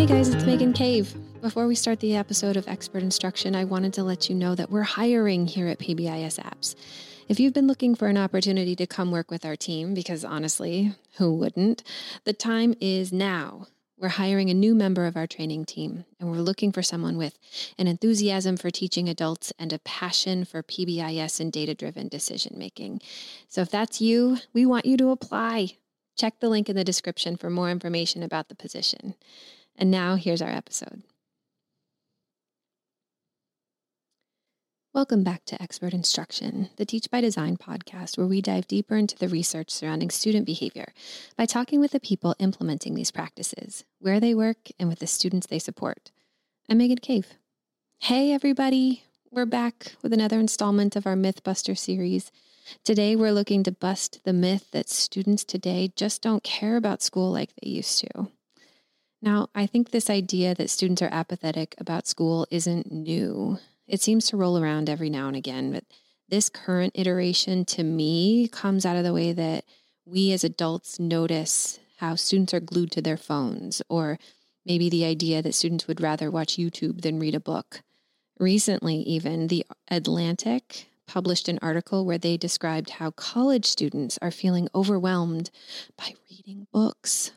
guys, it's Megan Cave. Before we start the episode of Expert Instruction, I wanted to let you know that we're hiring here at PBIS Apps. If you've been looking for an opportunity to come work with our team, because honestly, who wouldn't? The time is now. We're hiring a new member of our training team, and we're looking for someone with an enthusiasm for teaching adults and a passion for PBIS and data-driven decision-making. So if that's you, we want you to apply. Check the link in the description for more information about the position. And now here's our episode. Welcome back to Expert Instruction, the Teach by Design podcast, where we dive deeper into the research surrounding student behavior by talking with the people implementing these practices, where they work, and with the students they support. I'm Megan Cave. Hey, everybody. We're back with another installment of our Mythbuster series. Today, we're looking to bust the myth that students today just don't care about school like they used to. Now, I think this idea that students are apathetic about school isn't new. It seems to roll around every now and again, but this current iteration to me comes out of the way that we as adults notice how students are glued to their phones, or maybe the idea that students would rather watch YouTube than read a book. Recently, even, The Atlantic published an article where they described how college students are feeling overwhelmed by reading books.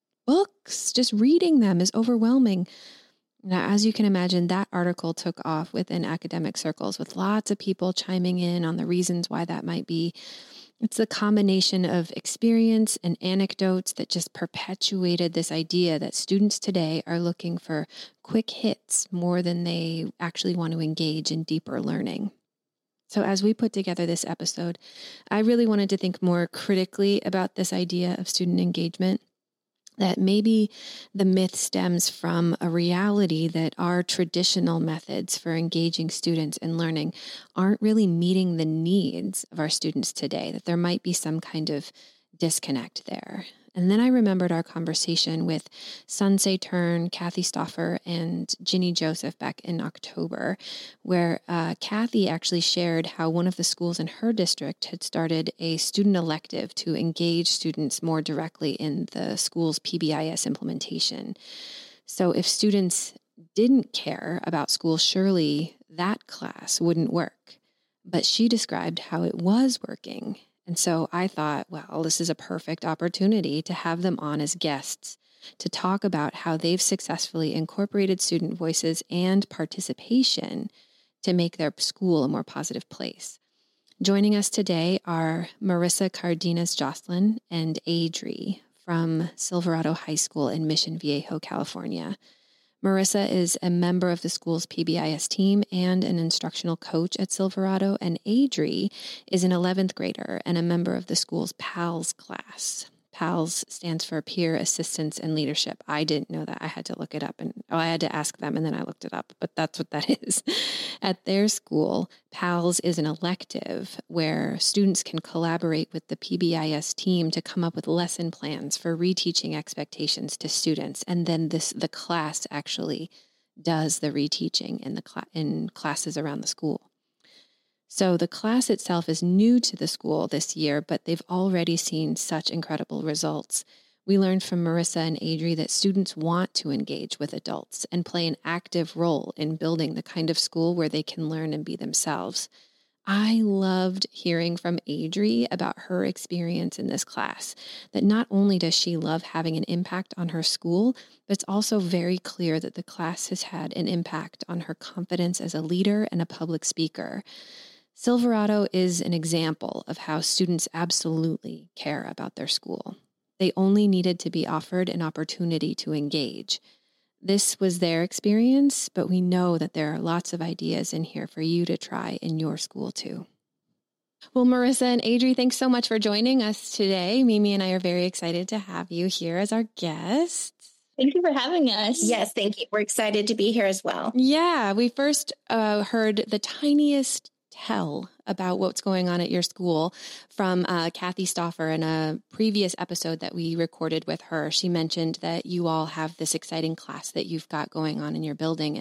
Books, just reading them is overwhelming. Now, as you can imagine, that article took off within academic circles with lots of people chiming in on the reasons why that might be. It's the combination of experience and anecdotes that just perpetuated this idea that students today are looking for quick hits more than they actually want to engage in deeper learning. So as we put together this episode, I really wanted to think more critically about this idea of student engagement, that maybe the myth stems from a reality that our traditional methods for engaging students in learning aren't really meeting the needs of our students today, that there might be some kind of disconnect there. And then I remembered our conversation with Sunsay Turn, Kathy Stauffer, and Ginny Joseph back in October, where Kathy actually shared how one of the schools in her district had started a student elective to engage students more directly in the school's PBIS implementation. So if students didn't care about school, surely that class wouldn't work. But she described how it was working. And so I thought, well, this is a perfect opportunity to have them on as guests to talk about how they've successfully incorporated student voices and participation to make their school a more positive place. Joining us today are Marissa Cardenas-Jocelyn and Adri from Silverado High School in Mission Viejo, California. Marissa is a member of the school's PBIS team and an instructional coach at Silverado, and Adri is an 11th grader and a member of the school's PALS class. PALS stands for Peer Assistance and Leadership. I didn't know that. I had to look it up, and I had to ask them, and then I looked it up, but that's what that is. At their school, PALS is an elective where students can collaborate with the PBIS team to come up with lesson plans for reteaching expectations to students, and then the class actually does the reteaching in classes around the school. So the class itself is new to the school this year, but they've already seen such incredible results. We learned from Marissa and Adri that students want to engage with adults and play an active role in building the kind of school where they can learn and be themselves. I loved hearing from Adri about her experience in this class, that not only does she love having an impact on her school, but it's also very clear that the class has had an impact on her confidence as a leader and a public speaker. Silverado is an example of how students absolutely care about their school. They only needed to be offered an opportunity to engage. This was their experience, but we know that there are lots of ideas in here for you to try in your school too. Well, Marissa and Adri, thanks so much for joining us today. Mimi and I are very excited to have you here as our guests. Thank you for having us. Yes, thank you. We're excited to be here as well. Yeah, we first heard the tiniest tell about what's going on at your school from Kathy Stauffer in a previous episode that we recorded with her. She mentioned that you all have this exciting class that you've got going on in your building.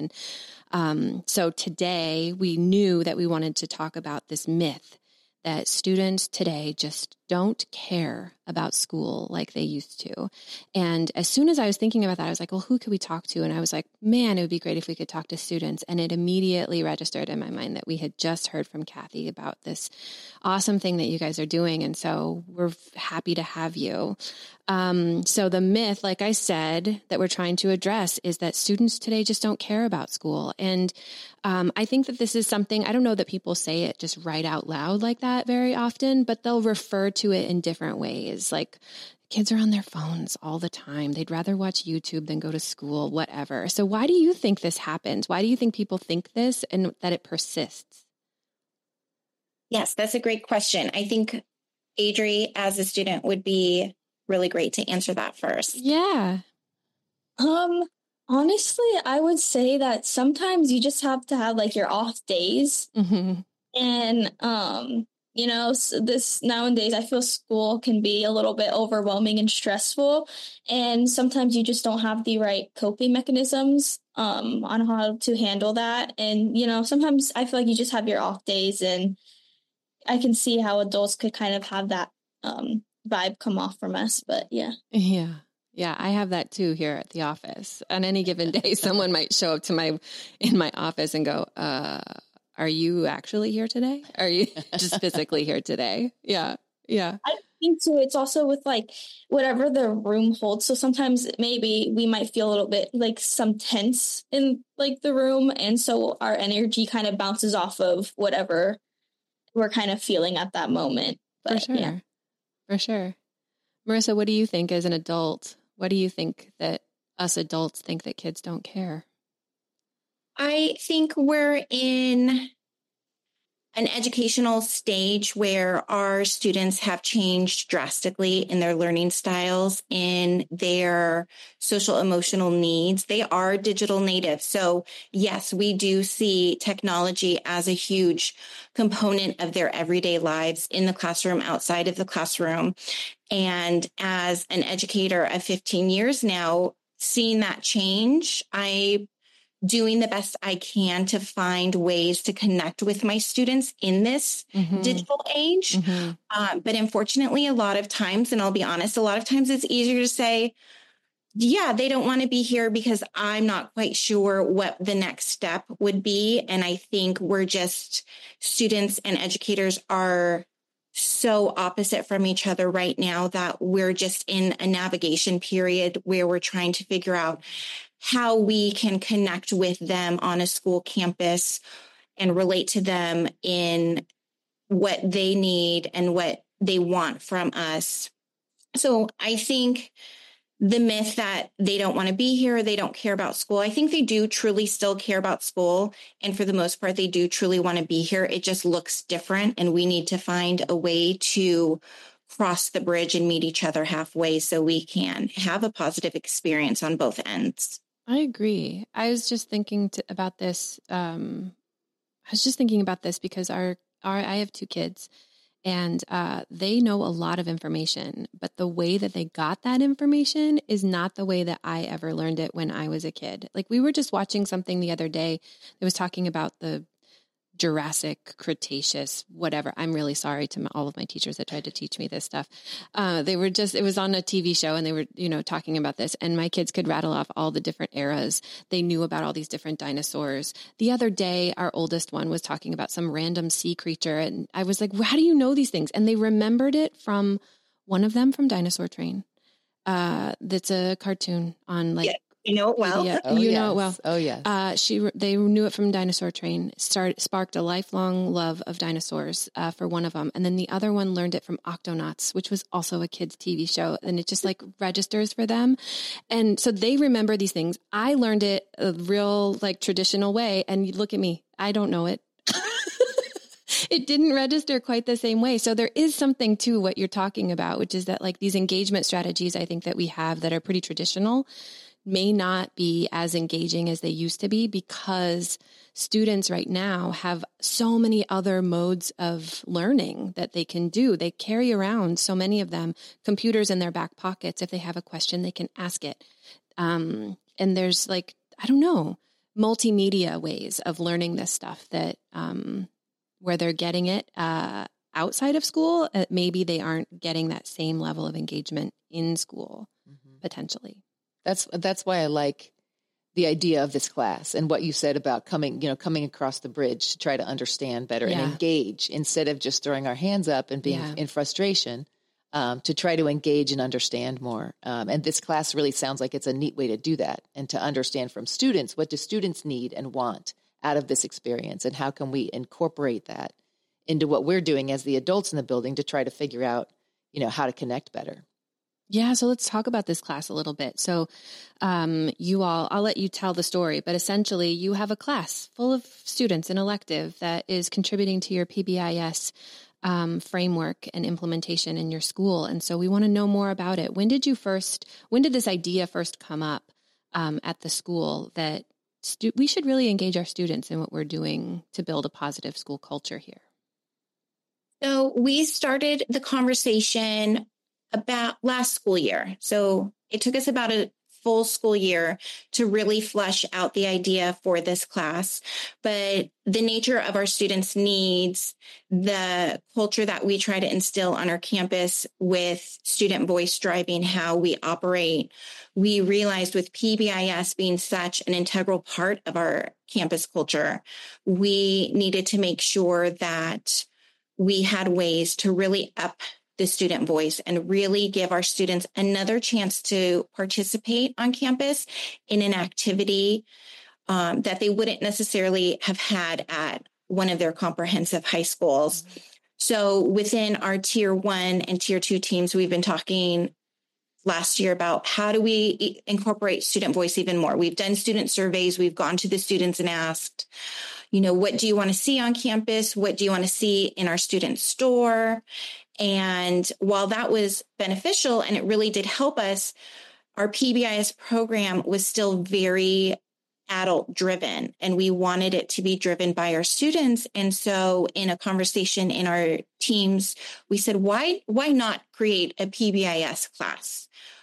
And so today we knew that we wanted to talk about this myth that students today just don't care about school like they used to. And as soon as I was thinking about that, I was like, well, who could we talk to? And I was like, man, it would be great if we could talk to students. And it immediately registered in my mind that we had just heard from Kathy about this awesome thing that you guys are doing. And so we're happy to have you. So the myth, like I said, that we're trying to address is that students today just don't care about school. And I think that this is something, I don't know that people say it just right out loud like that very often, but they'll refer to it in different ways. Like kids are on their phones all the time. They'd rather watch YouTube than go to school, whatever. So why do you think this happens? Why do you think people think this and that it persists? Yes, that's a great question. I think Adri, as a student, would be really great to answer that first. Yeah. Honestly, I would say that sometimes you just have to have like your off days. Mm-hmm. And, this nowadays, I feel school can be a little bit overwhelming and stressful. And sometimes you just don't have the right coping mechanisms on how to handle that. And, sometimes I feel like you just have your off days, and I can see how adults could kind of have that vibe come off from us. But yeah. Yeah. Yeah, I have that too here at the office. On any given day, someone might show up in my office and go, are you actually here today? Are you just physically here today? Yeah. Yeah. I think too, it's also with like whatever the room holds. So sometimes maybe we might feel a little bit like some tense in like the room. And so our energy kind of bounces off of whatever we're kind of feeling at that moment. But, for sure. Yeah. For sure. Marissa, what do you think as an adult? What do you think that us adults think that kids don't care? I think we're in an educational stage where our students have changed drastically in their learning styles, in their social emotional needs. They are digital natives. So yes, we do see technology as a huge component of their everyday lives in the classroom, outside of the classroom. And as an educator of 15 years now, seeing that change, I'm doing the best I can to find ways to connect with my students in this digital age. But unfortunately, a lot of times, and I'll be honest, a lot of times it's easier to say, yeah, they don't want to be here because I'm not quite sure what the next step would be. And I think students and educators are so opposite from each other right now that we're just in a navigation period where we're trying to figure out how we can connect with them on a school campus and relate to them in what they need and what they want from us. So I think the myth that they don't want to be here, they don't care about school, I think they do truly still care about school. And for the most part, they do truly want to be here. It just looks different. And we need to find a way to cross the bridge and meet each other halfway so we can have a positive experience on both ends. I agree. I was just thinking about this. Because I have two kids, and they know a lot of information, but the way that they got that information is not the way that I ever learned it when I was a kid. Like, we were just watching something the other day that was talking about the Jurassic, Cretaceous, whatever. I'm really sorry to all of my teachers that tried to teach me this stuff. It was on a TV show, and they were, talking about this, and my kids could rattle off all the different eras. They knew about all these different dinosaurs. The other day, our oldest one was talking about some random sea creature. And I was like, how do you know these things? And they remembered it from one of them from Dinosaur Train. That's a cartoon on like, yeah. You know it well. Yeah, know it well. Oh, yes. They knew it from Dinosaur Train. Sparked a lifelong love of dinosaurs for one of them, and then the other one learned it from Octonauts, which was also a kids' TV show, and it just like registers for them, and so they remember these things. I learned it a real like traditional way, and you look at me, I don't know it. It didn't register quite the same way. So there is something to what you're talking about, which is that like these engagement strategies, I think that we have that are pretty traditional, may not be as engaging as they used to be because students right now have so many other modes of learning that they can do. They carry around, so many of them, computers in their back pockets. If they have a question, they can ask it. And there's like, I don't know, multimedia ways of learning this stuff that where they're getting it outside of school, maybe they aren't getting that same level of engagement in school, potentially. That's why I like the idea of this class and what you said about coming across the bridge to try to understand better and engage instead of just throwing our hands up and being in frustration, to try to engage and understand more. And this class really sounds like it's a neat way to do that and to understand from students, what do students need and want out of this experience, and how can we incorporate that into what we're doing as the adults in the building to try to figure out, how to connect better. Yeah. So let's talk about this class a little bit. So I'll let you tell the story, but essentially you have a class full of students, an elective that is contributing to your PBIS framework and implementation in your school. And so we want to know more about it. When did this idea first come up at the school that we should really engage our students in what we're doing to build a positive school culture here? So we started the conversation about last school year. So it took us about a full school year to really flesh out the idea for this class. But the nature of our students' needs, the culture that we try to instill on our campus with student voice driving how we operate, we realized with PBIS being such an integral part of our campus culture, we needed to make sure that we had ways to really up the student voice and really give our students another chance to participate on campus in an activity that they wouldn't necessarily have had at one of their comprehensive high schools. So within our tier 1 and tier 2 teams, we've been talking last year about how do we incorporate student voice even more. We've done student surveys. We've gone to the students and asked, what do you want to see on campus? What do you want to see in our student store? And while that was beneficial and it really did help us, our PBIS program was still very adult driven, and we wanted it to be driven by our students. And so in a conversation in our teams, we said, why not create a PBIS class?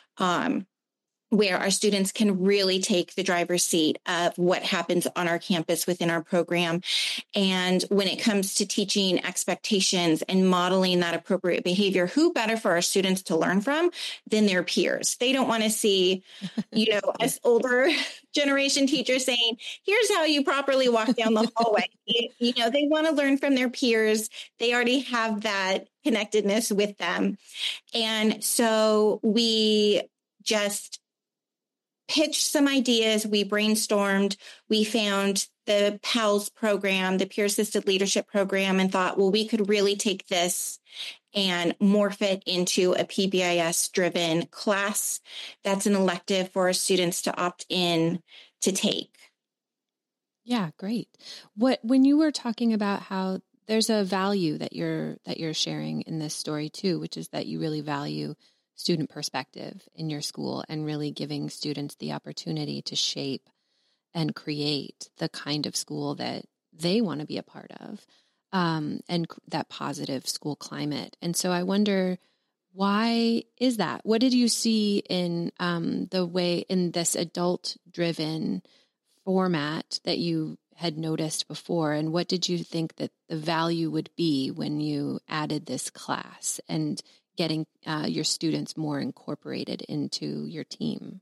Where our students can really take the driver's seat of what happens on our campus within our program. And when it comes to teaching expectations and modeling that appropriate behavior, who better for our students to learn from than their peers? They don't want to see, us older generation teachers saying, here's how you properly walk down the hallway. They want to learn from their peers. They already have that connectedness with them. And so we just pitched some ideas. We brainstormed. We found the PALS program, the Peer Assisted Leadership program, and thought, well, we could really take this and morph it into a PBIS-driven class that's an elective for our students to opt in to take. Yeah, great. When you were talking about how there's a value that you're sharing in this story too, which is that you really value student perspective in your school and really giving students the opportunity to shape and create the kind of school that they want to be a part of, and that positive school climate. And so I wonder, why is that? What did you see in the way in this adult-driven format that you had noticed before? And what did you think that the value would be when you added this class and getting your students more incorporated into your team?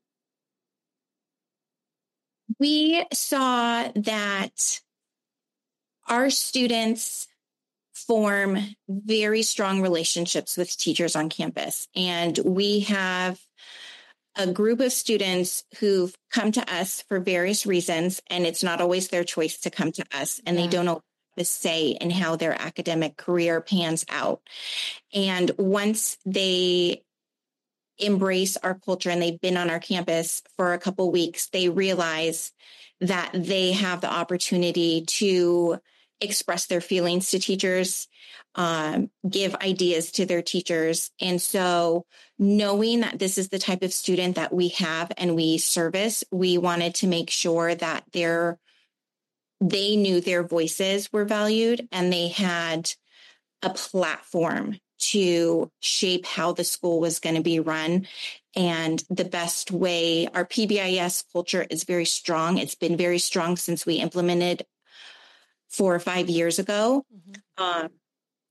We saw that our students form very strong relationships with teachers on campus. And we have a group of students who've come to us for various reasons, and it's not always their choice to come to us, and they don't know the say in how their academic career pans out. And once they embrace our culture and they've been on our campus for a couple of weeks, they realize that they have the opportunity to express their feelings to teachers, give ideas to their teachers. And so knowing that this is the type of student that we have and we service, we wanted to make sure that they knew their voices were valued and they had a platform to shape how the school was going to be run. And the best way, our PBIS culture is very strong. It's been very strong since we implemented 4 or 5 years ago.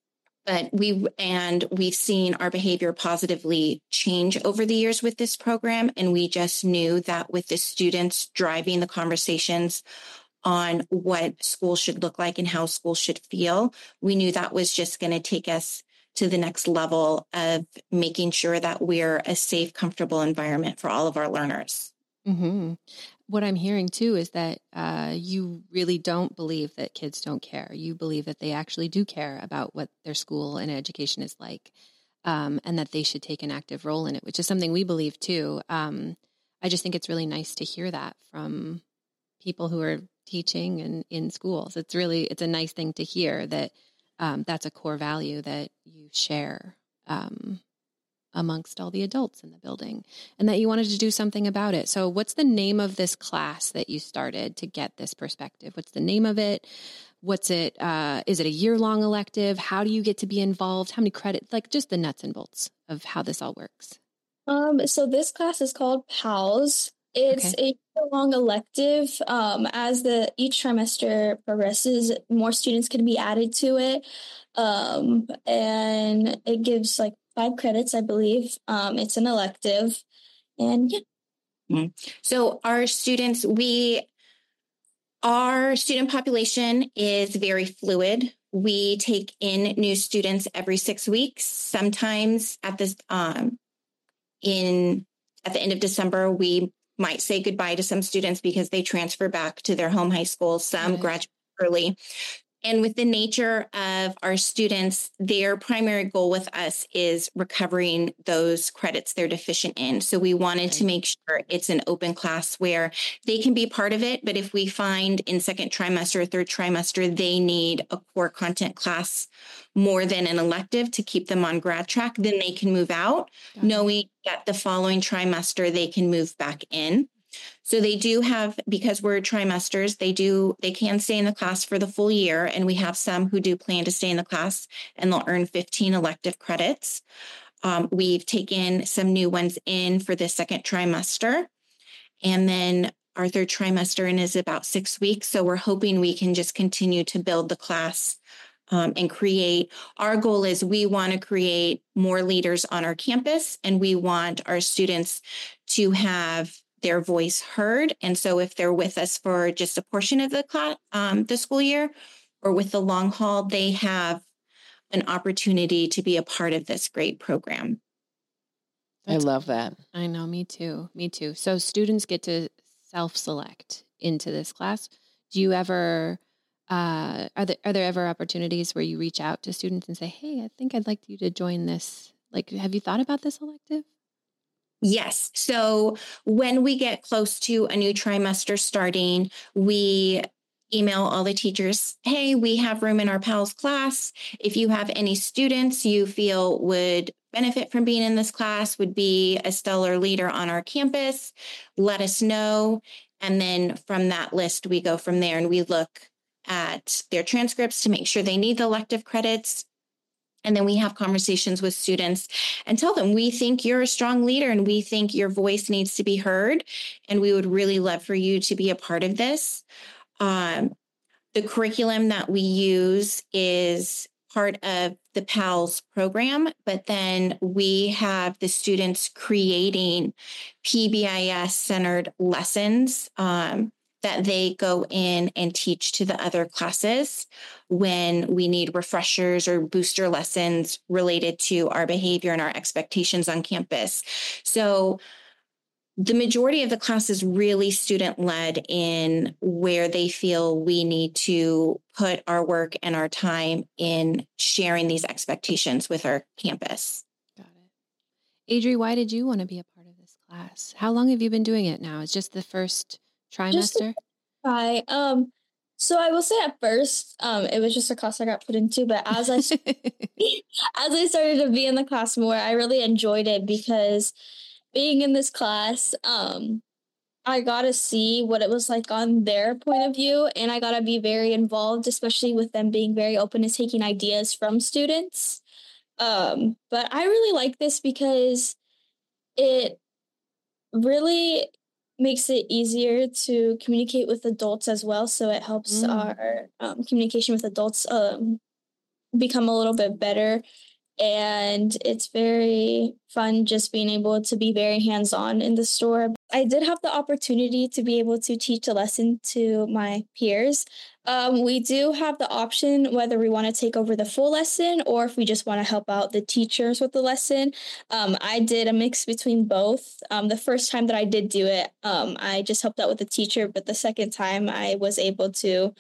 But we've seen our behavior positively change over the years with this program. And we just knew that with the students driving the conversations on what school should look like and how school should feel, we knew that was just going to take us to the next level of making sure that we're a safe, comfortable environment for all of our learners. Mm-hmm. What I'm hearing too is that you really don't believe that kids don't care. You believe that they actually do care about what their school and education is like, and that they should take an active role in it, which is something we believe too. I just think it's really nice to hear that from people who are teaching and in schools. It's a nice thing to hear that that's a core value that you share amongst all the adults in the building, and that you wanted to do something about it. So what's the name of this class that you started to get this perspective? What's the name of it? What's it? Is it a year-long elective? How do you get to be involved? How many credits? Like just the nuts and bolts of how this all works. So this class is called PALS. It's a year-long elective. As each trimester progresses, more students can be added to it. And it gives like 5 credits, I believe. It's an elective. And yeah. Mm-hmm. So our students, our student population is very fluid. We take in new students every 6 weeks. Sometimes at the end of December, we might say goodbye to some students because they transfer back to their home high school. Some graduate early. And with the nature of our students, their primary goal with us is recovering those credits they're deficient in. So we wanted to make sure it's an open class where they can be part of it. But if we find in second trimester or third trimester, they need a core content class more than an elective to keep them on grad track, then they can move out, knowing that the following trimester they can move back in. So they do have, because we're trimesters, they can stay in the class for the full year. And we have some who do plan to stay in the class and they'll earn 15 elective credits. We've taken some new ones in for the second trimester. And then our third trimester in is about 6 weeks. So we're hoping we can just continue to build the class and create. Our goal is we want to create more leaders on our campus, and we want our students to have their voice heard. And so if they're with us for just a portion of the class, the school year, or with the long haul, they have an opportunity to be a part of this great program. I love that. I know, me too. Me too. So students get to self-select into this class. Do you ever, are there ever opportunities where you reach out to students and say, hey, I think I'd like you to join this? Like, have you thought about this elective? Yes. So when we get close to a new trimester starting, we email all the teachers, hey, we have room in our PALS class. If you have any students you feel would benefit from being in this class, would be a stellar leader on our campus, let us know. And then from that list, we go from there and we look at their transcripts to make sure they need the elective credits. And then we have conversations with students and tell them, we think you're a strong leader and we think your voice needs to be heard. And we would really love for you to be a part of this. The curriculum that we use is part of the PALS program, but then we have the students creating PBIS-centered lessons that they go in and teach to the other classes when we need refreshers or booster lessons related to our behavior and our expectations on campus. So the majority of the class is really student-led in where they feel we need to put our work and our time in sharing these expectations with our campus. Got it. Adri, why did you want to be a part of this class? How long have you been doing it now? It's just the first trimester? Hi. So I will say at first, it was just a class I got put into, but as I started to be in the class more, I really enjoyed it because being in this class, I got to see what it was like on their point of view, and I got to be very involved, especially with them being very open to taking ideas from students. But I really like this because it really makes it easier to communicate with adults as well. So it helps our communication with adults become a little bit better. And it's very fun just being able to be very hands-on in the store. I did have the opportunity to be able to teach a lesson to my peers. We do have the option whether we want to take over the full lesson or if we just want to help out the teachers with the lesson. I did a mix between both. The first time that I did do it, I just helped out with the teacher, but the second time I was able to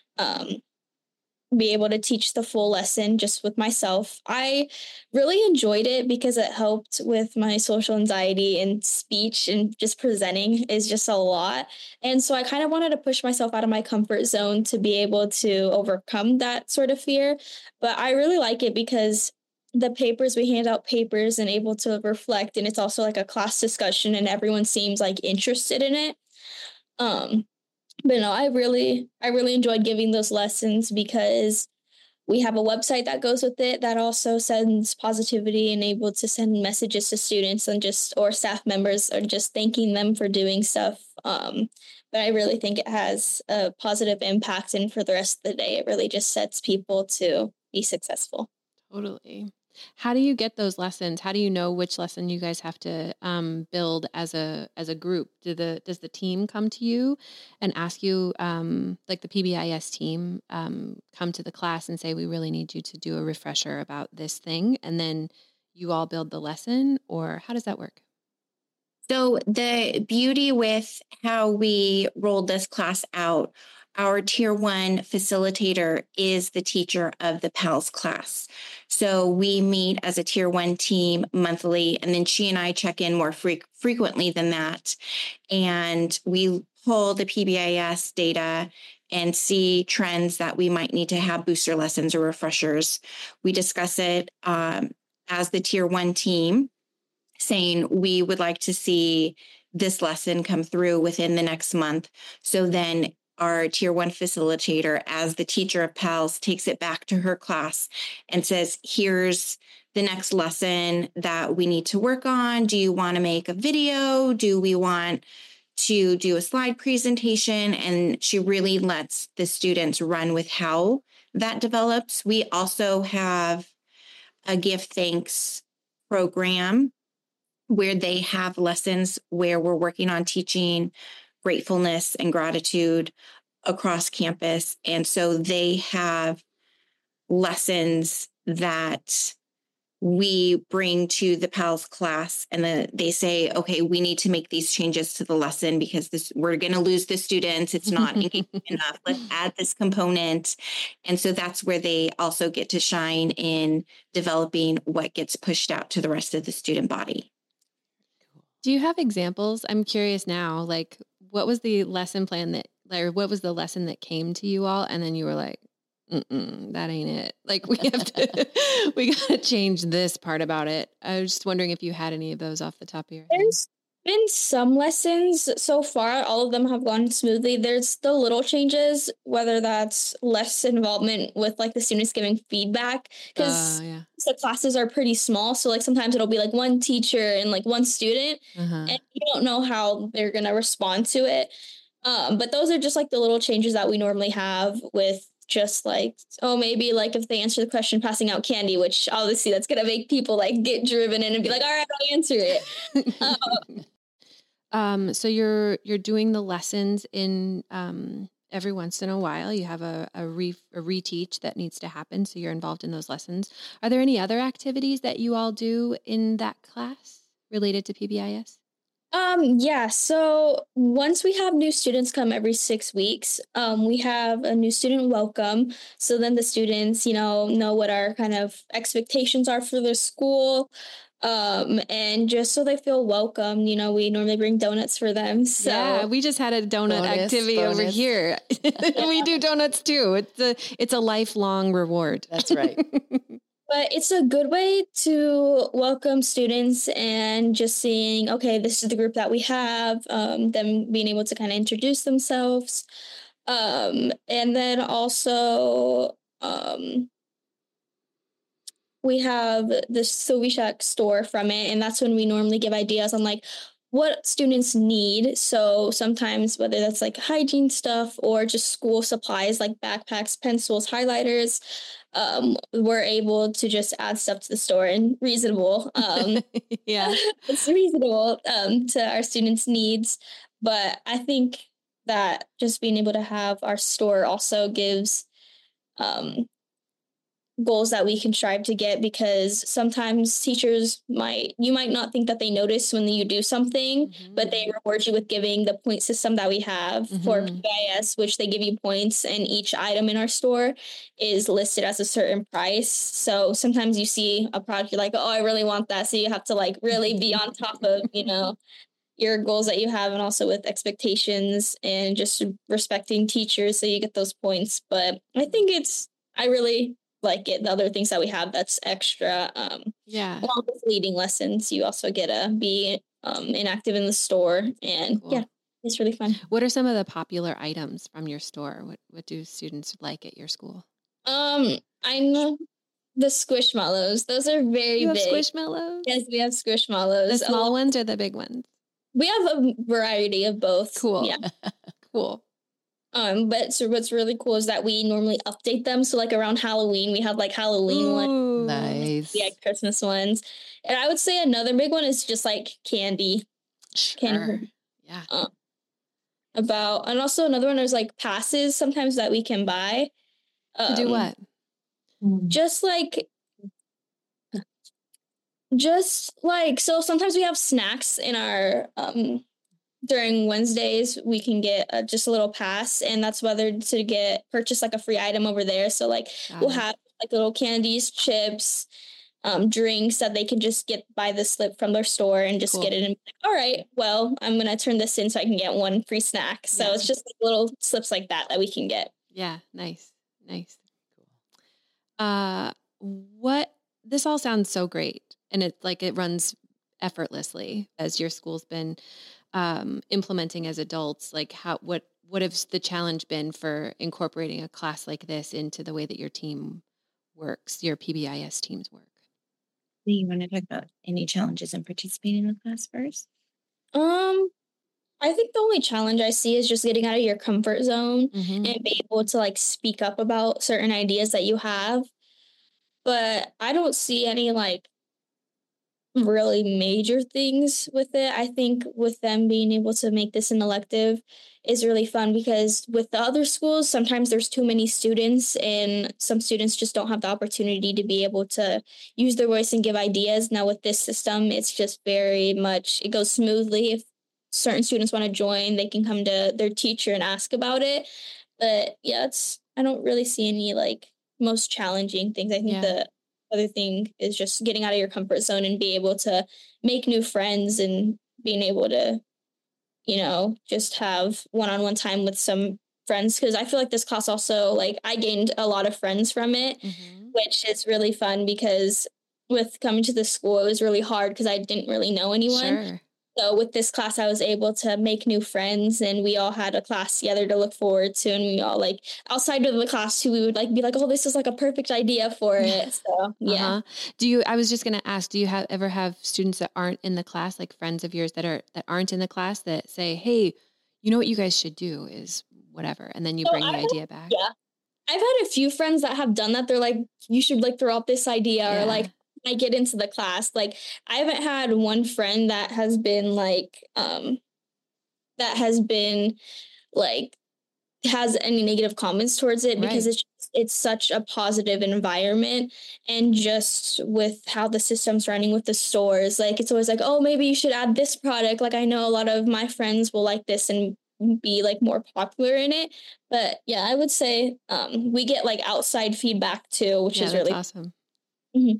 be able to teach the full lesson just with myself. I really enjoyed it because it helped with my social anxiety, and speech and just presenting is just a lot. And so I kind of wanted to push myself out of my comfort zone to be able to overcome that sort of fear. But I really like it because the papers, we hand out papers and able to reflect, and it's also like a class discussion and everyone seems like interested in it. But no, I really enjoyed giving those lessons because we have a website that goes with it that also sends positivity and able to send messages to students and or staff members or just thanking them for doing stuff. But I really think it has a positive impact, and for the rest of the day, it really just sets people to be successful. Totally. How do you get those lessons? How do you know which lesson you guys have to build as a group? Does the team come to you and ask you, like the PBIS team, come to the class and say, we really need you to do a refresher about this thing, and then you all build the lesson, or how does that work? So the beauty with how we rolled this class out, our Tier 1 facilitator is the teacher of the PALS class. So we meet as a Tier 1 team monthly, and then she and I check in more frequently than that. And we pull the PBIS data and see trends that we might need to have booster lessons or refreshers. We discuss it as the Tier 1 team, saying we would like to see this lesson come through within the next month. So then our Tier 1 facilitator, as the teacher of PALS, takes it back to her class and says, here's the next lesson that we need to work on. Do you want to make a video? Do we want to do a slide presentation? And she really lets the students run with how that develops. We also have a Give Thanks program where they have lessons where we're working on teaching gratefulness and gratitude across campus. And so they have lessons that we bring to the PALS class, and then they say, okay, we need to make these changes to the lesson because we're going to lose the students. It's not engaging enough. Let's add this component. And so that's where they also get to shine in developing what gets pushed out to the rest of the student body. Do you have examples? I'm curious now, like what was the lesson plan what was the lesson that came to you all? And then you were like, that ain't it. Like we got to change this part about it. I was just wondering if you had any of those off the top of your head. There's been some lessons so far. All of them have gone smoothly. There's the little changes, whether that's less involvement with like the students giving feedback, because the classes are pretty small. So like sometimes it'll be like one teacher and like one student, and you don't know how they're going to respond to it. But those are just like the little changes that we normally have with just like, maybe like if they answer the question, passing out candy, which obviously that's going to make people like get driven in and be like, all right, I'll answer it. So you're doing the lessons in every once in a while. You have a reteach that needs to happen, so you're involved in those lessons. Are there any other activities that you all do in that class related to PBIS? Yeah. So once we have new students come every 6 weeks, we have a new student welcome. So then the students, know what our kind of expectations are for their school. And just so they feel welcome, we normally bring donuts for them. So yeah, we just had a donut activity over here. We do donuts too. It's a lifelong reward. That's right. But it's a good way to welcome students and just seeing, okay, this is the group that we have, them being able to kind of introduce themselves. And then also, we have the Sylvie Shack store from it, and that's when we normally give ideas on like what students need. So sometimes whether that's like hygiene stuff or just school supplies like backpacks, pencils, highlighters, we're able to just add stuff to the store and reasonable. Yeah, it's reasonable to our students' needs. But I think that just being able to have our store also gives goals that we can strive to get, because sometimes teachers you might not think that they notice when you do something, but they reward you with giving the point system that we have for PBIS, which they give you points, and each item in our store is listed as a certain price. So sometimes you see a product, you're like, oh, I really want that. So you have to like really be on top of, your goals that you have, and also with expectations and just respecting teachers so you get those points. But I think I really like it. The other things that we have that's extra. Along with leading lessons, you also get to be inactive in the store, and it's really fun. What are some of the popular items from your store? What do students like at your school? I know the Squishmallows. Those are very big. Squishmallows? Yes, we have Squishmallows. The small ones or the big ones? We have a variety of both. Cool. Yeah. Cool. But so what's really cool is that we normally update them. So like around Halloween, we have like Halloween ones. Nice. Yeah, Christmas ones. And I would say another big one is just like candy. Sure. Candy. Yeah. And also another one is like passes sometimes that we can buy. To do what? So sometimes we have snacks in our during Wednesdays, we can get just a little pass, and that's whether to purchase like a free item over there. So like we'll have like little candies, chips, drinks that they can just get by the slip from their store and just get it. And like, all right, well, I'm going to turn this in so I can get one free snack. So it's just like little slips like that we can get. Yeah. Nice. This all sounds so great. And it runs effortlessly as your school's been implementing as adults. Like what has the challenge been for incorporating a class like this into the way that your team works, your PBIS teams work? Do you want to talk about any challenges in participating in the class first? I think the only challenge I see is just getting out of your comfort zone and be able to like speak up about certain ideas that you have. But I don't see any like really major things with it. I think with them being able to make this an elective is really fun, because with the other schools, sometimes there's too many students and some students just don't have the opportunity to be able to use their voice and give ideas. Now with this system, it's just very much, it goes smoothly. If certain students want to join, they can come to their teacher and ask about it. But yeah, I don't really see any like most challenging things. I think the other thing is just getting out of your comfort zone and be able to make new friends and being able to, just have one-on-one time with some friends. Because I feel like this class also, like, I gained a lot of friends from it, which is really fun, because with coming to the school, it was really hard because I didn't really know anyone. Sure. So with this class, I was able to make new friends, and we all had a class together to look forward to. And we all like outside of the class too, we would like be like, oh, this is like a perfect idea for it. So yeah. I was just going to ask, do you ever have students that aren't in the class, like friends of yours that aren't in the class, that say, hey, you know what you guys should do is whatever. And then you bring the idea back. Yeah. I've had a few friends that have done that. They're like, you should like throw out this idea or like, I get into the class. Like, I haven't had one friend that has been like, has any negative comments towards it, because it's such a positive environment. And just with how the system's running with the stores, like, it's always like, oh, maybe you should add this product. Like, I know a lot of my friends will like this and be like more popular in it. But yeah, I would say we get like outside feedback too, which is really awesome. Mm-hmm.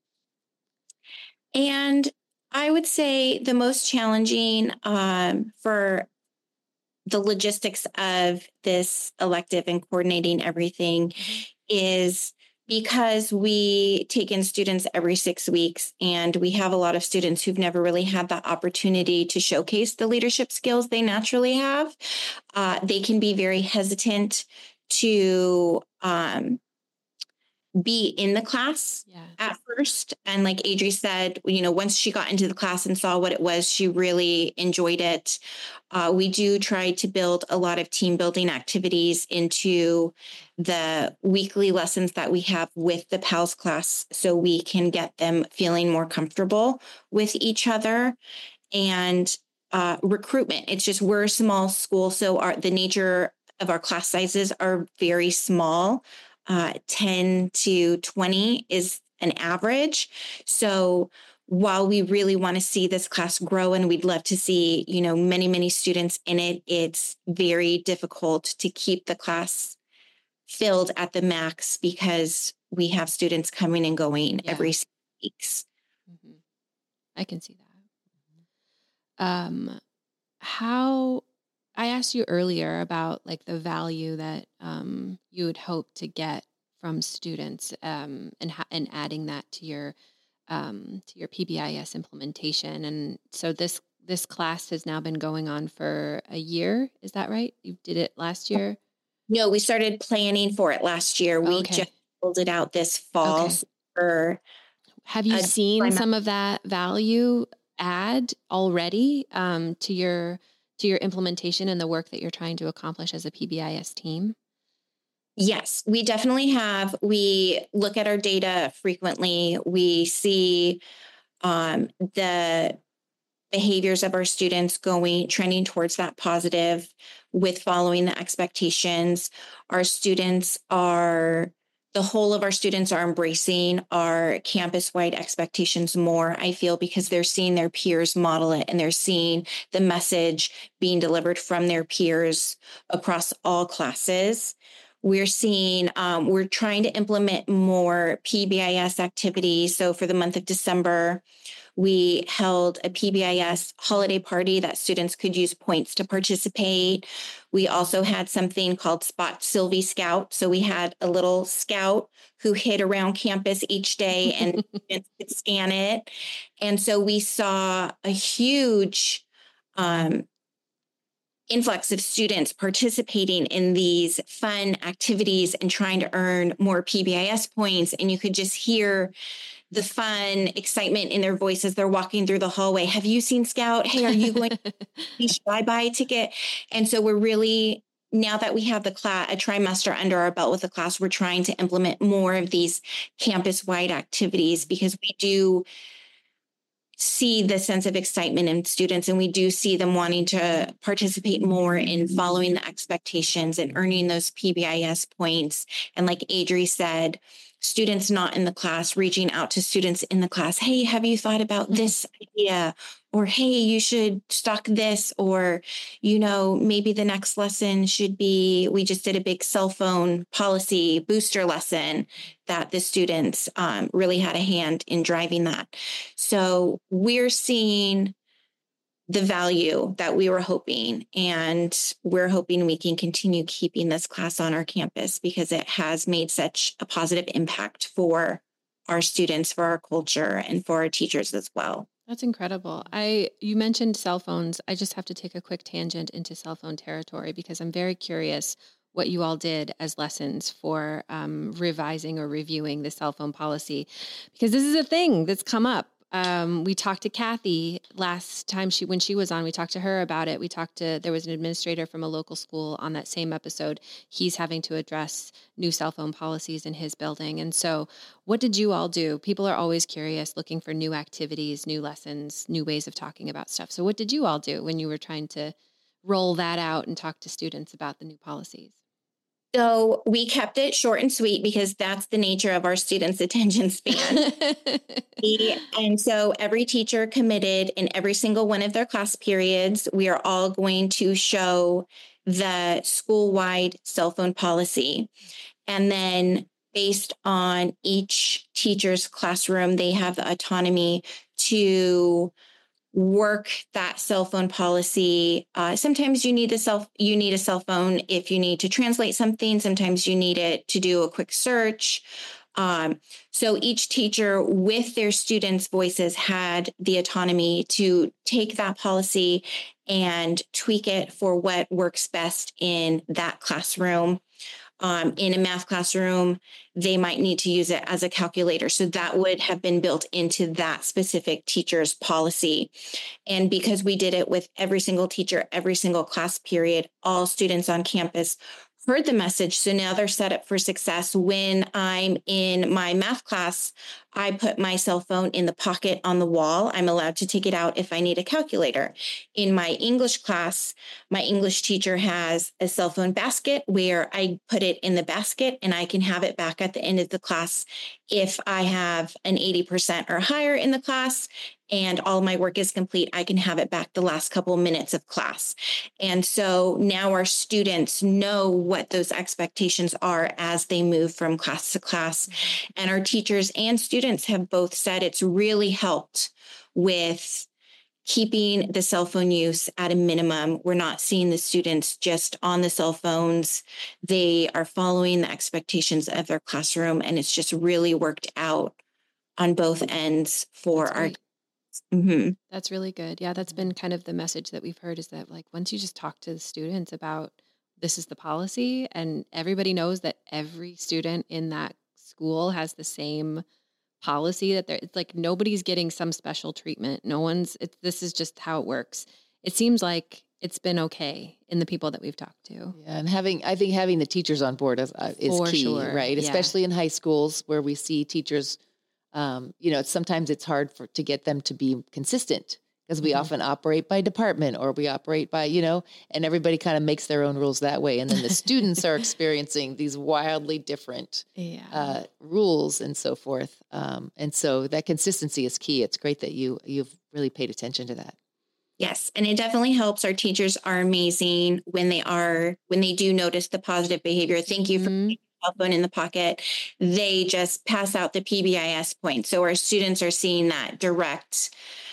And I would say the most challenging for the logistics of this elective and coordinating everything is because we take in students every 6 weeks, and we have a lot of students who've never really had the opportunity to showcase the leadership skills they naturally have. They can be very hesitant to be in the class at first. And like Adri said, once she got into the class and saw what it was, she really enjoyed it. We do try to build a lot of team building activities into the weekly lessons that we have with the PALS class, so we can get them feeling more comfortable with each other. And recruitment, it's just, we're a small school, so the nature of our class sizes are very small. 10 to 20 is an average. So while we really want to see this class grow and we'd love to see, many, many students in it, it's very difficult to keep the class filled at the max because we have students coming and going every 6 weeks. Mm-hmm. I can see that. How I asked you earlier about like the value that you would hope to get from students and adding that to your PBIS implementation. And so this class has now been going on for a year. Is that right? You did it last year? No, we started planning for it last year. We just rolled it out this fall. Have you seen some of that value add already to your implementation and the work that you're trying to accomplish as a PBIS team? Yes, we definitely have. We look at our data frequently. We see the behaviors of our students trending towards that positive with following the expectations. The whole of our students are embracing our campus-wide expectations more, I feel, because they're seeing their peers model it and they're seeing the message being delivered from their peers across all classes. We're seeing, we're trying to implement more PBIS activities. So for the month of December, we held a PBIS holiday party that students could use points to participate. We also had something called Spot Sylvie Scout. So we had a little scout who hid around campus each day and students could scan it. And so we saw a huge influx of students participating in these fun activities and trying to earn more PBIS points. And you could just hear the fun excitement in their voices. They're walking through the hallway. Have you seen Scout? Hey, are you going to buy a ticket? And so we're really, now that we have a trimester under our belt with the class, we're trying to implement more of these campus-wide activities because we do see the sense of excitement in students, and we do see them wanting to participate more in following the expectations and earning those PBIS points. And like Adri said, students not in the class reaching out to students in the class. Hey, have you thought about this idea? Or, hey, you should stock this. Or, maybe the next lesson should be, we just did a big cell phone policy booster lesson that the students really had a hand in driving that. So we're seeing the value that we were hoping, and we're hoping we can continue keeping this class on our campus because it has made such a positive impact for our students, for our culture, and for our teachers as well. That's incredible. You mentioned cell phones. I just have to take a quick tangent into cell phone territory because I'm very curious what you all did as lessons for revising or reviewing the cell phone policy, because this is a thing that's come up. We talked to Kathy last time when she was on, we talked to her about it. There was an administrator from a local school on that same episode. He's having to address new cell phone policies in his building. And so what did you all do? People are always curious, looking for new activities, new lessons, new ways of talking about stuff. So what did you all do when you were trying to roll that out and talk to students about the new policies? So we kept it short and sweet because that's the nature of our students' attention span. And so every teacher committed in every single one of their class periods, we are all going to show the school-wide cell phone policy. And then based on each teacher's classroom, they have the autonomy to work that cell phone policy. Sometimes you need a cell phone if you need to translate something. Sometimes you need it to do a quick search. So each teacher with their students' voices had the autonomy to take that policy and tweak it for what works best in that classroom. In a math classroom, they might need to use it as a calculator. So that would have been built into that specific teacher's policy. And because we did it with every single teacher, every single class period, all students on campus heard the message. So now they're set up for success. When I'm in my math class, I put my cell phone in the pocket on the wall. I'm allowed to take it out if I need a calculator. In my English class, my English teacher has a cell phone basket where I put it in the basket and I can have it back at the end of the class if I have an 80% or higher in the class and all my work is complete, I can have it back the last couple minutes of class. And so now our students know what those expectations are as they move from class to class. And our teachers and students have both said it's really helped with keeping the cell phone use at a minimum. We're not seeing the students just on the cell phones. They are following the expectations of their classroom, and it's just really worked out on both ends for our. Mm-hmm. That's really good. Yeah, that's been kind of the message that we've heard, is that like once you just talk to the students about this is the policy, and everybody knows that every student in that school has the same policy, that it's like nobody's getting some special treatment. This is just how it works. It seems like it's been okay in the people that we've talked to. Yeah, and I think having the teachers on board is key, sure. Right? Yeah. Especially in high schools where we see teachers. Sometimes it's hard to get them to be consistent because we often operate by department, or we operate by, and everybody kind of makes their own rules that way. And then the students are experiencing these wildly different rules and so forth. And so that consistency is key. It's great that you've really paid attention to that. Yes. And it definitely helps. Our teachers are amazing when they do notice the positive behavior. Thank you for cell phone in the pocket. They just pass out the PBIS points. So our students are seeing that direct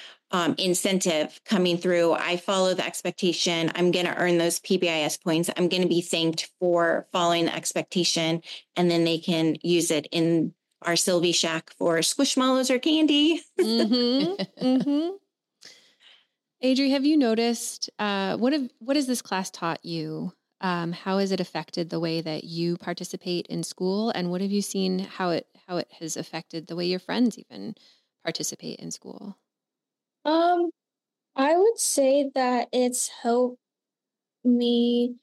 incentive coming through. I follow the expectation. I'm going to earn those PBIS points. I'm going to be thanked for following the expectation. And then they can use it in our Sylvie Shack for Squishmallows or candy. Mm-hmm. Mm-hmm. Adri, have you noticed, what has this class taught you? How has it affected the way that you participate in school? And what have you seen how it has affected the way your friends even participate in school? I would say that it's helped me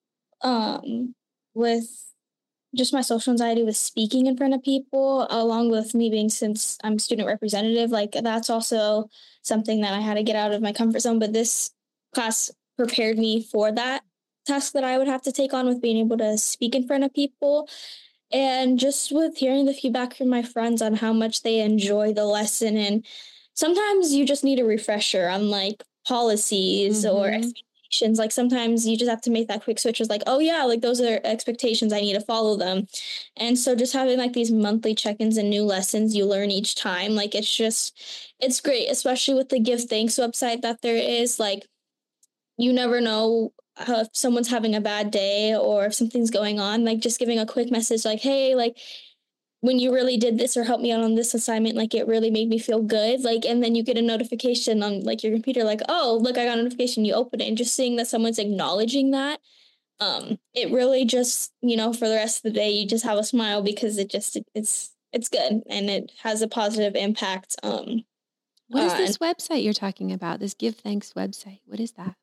with just my social anxiety with speaking in front of people, along with me being, since I'm student representative, like that's also something that I had to get out of my comfort zone. But this class prepared me for that task that I would have to take on, with being able to speak in front of people. And just with hearing the feedback from my friends on how much they enjoy the lesson. And sometimes you just need a refresher on like policies or expectations. Like sometimes you just have to make that quick switch. It's like, oh yeah, like those are expectations, I need to follow them. And so just having like these monthly check-ins and new lessons you learn each time, like it's great, especially with the Give Thanks website that there is. Like you never know if someone's having a bad day or if something's going on, like just giving a quick message like, hey, like when you really did this or helped me out on this assignment, like it really made me feel good. Like, and then you get a notification on like your computer, like, oh, look, I got a notification, you open it, and just seeing that someone's acknowledging that, it really just, for the rest of the day, you just have a smile because it's good and it has a positive impact. What is this website you're talking about? This Give Thanks website. What is that?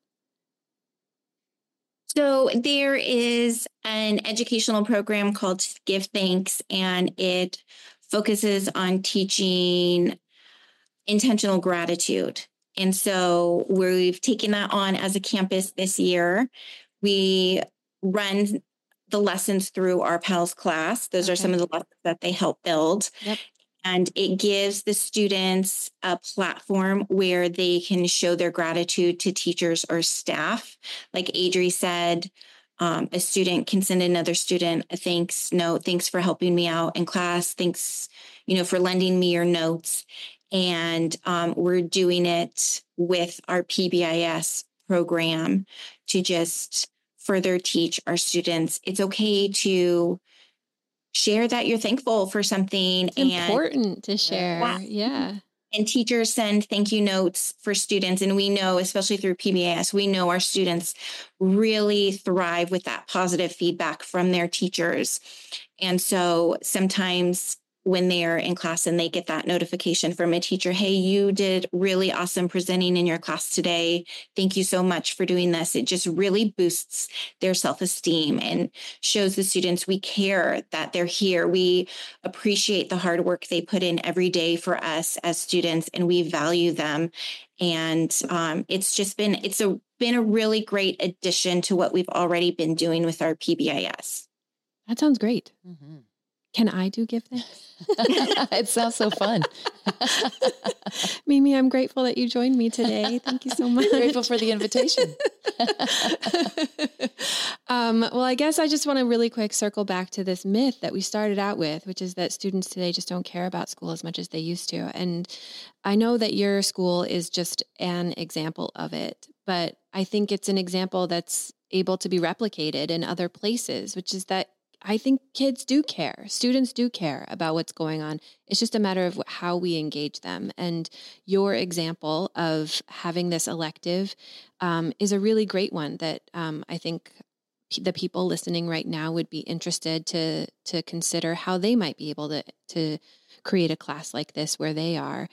So there is an educational program called Give Thanks, and it focuses on teaching intentional gratitude. And so we've taken that on as a campus this year. We run the lessons through our PALS class. Those are some of the lessons that they help build. Yep. And it gives the students a platform where they can show their gratitude to teachers or staff. Like Adri said, a student can send another student a thanks note. Thanks for helping me out in class. Thanks, for lending me your notes. And we're doing it with our PBIS program to just further teach our students it's okay to share that you're thankful for something. It's important to share. Yeah. And teachers send thank you notes for students. And we know, especially through PBIS, we know our students really thrive with that positive feedback from their teachers. And so sometimes when they're in class and they get that notification from a teacher, hey, you did really awesome presenting in your class today. Thank you so much for doing this. It just really boosts their self-esteem and shows the students we care that they're here. We appreciate the hard work they put in every day for us as students, and we value them. And it's been a really great addition to what we've already been doing with our PBIS. That sounds great. Mm-hmm. Can I do give thanks? It sounds so fun. Mimi, I'm grateful that you joined me today. Thank you so much. Grateful for the invitation. Well, I guess I just want to really quick circle back to this myth that we started out with, which is that students today just don't care about school as much as they used to. And I know that your school is just an example of it, but I think it's an example that's able to be replicated in other places, which is that I think kids do care. Students do care about what's going on. It's just a matter of how we engage them. And your example of having this elective is a really great one that I think the people listening right now would be interested to consider how they might be able to create a class like this where they are.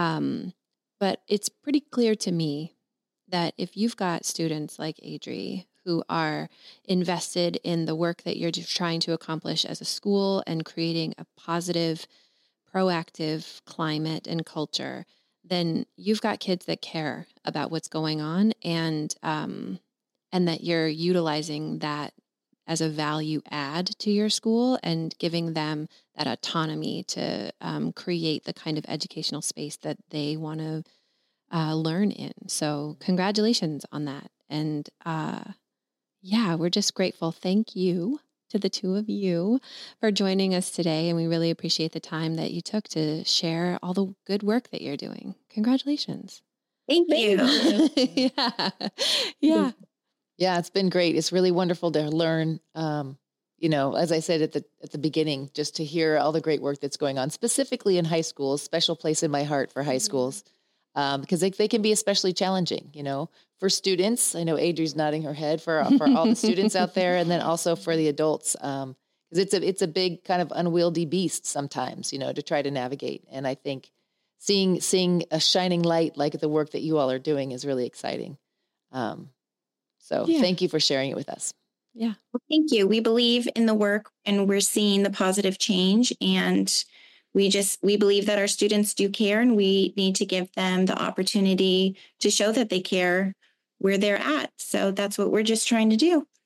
But it's pretty clear to me that if you've got students like Adri who are invested in the work that you're trying to accomplish as a school and creating a positive, proactive climate and culture, then you've got kids that care about what's going on, and that you're utilizing that as a value add to your school and giving them that autonomy to create the kind of educational space that they want to learn in. So congratulations on that. And we're just grateful. Thank you to the two of you for joining us today. And we really appreciate the time that you took to share all the good work that you're doing. Congratulations. Thank you. Yeah. Yeah, it's been great. It's really wonderful to learn, as I said at the beginning, just to hear all the great work that's going on, specifically in high schools. Special place in my heart for high schools. Because they can be especially challenging, for students. I know Adri's nodding her head for all the students out there, and then also for the adults, because it's a big kind of unwieldy beast sometimes, to try to navigate. And I think seeing a shining light like the work that you all are doing is really exciting. Thank you for sharing it with us. Yeah. Well, thank you. We believe in the work, and we're seeing the positive change, and we believe that our students do care, and we need to give them the opportunity to show that they care where they're at. So that's what we're just trying to do.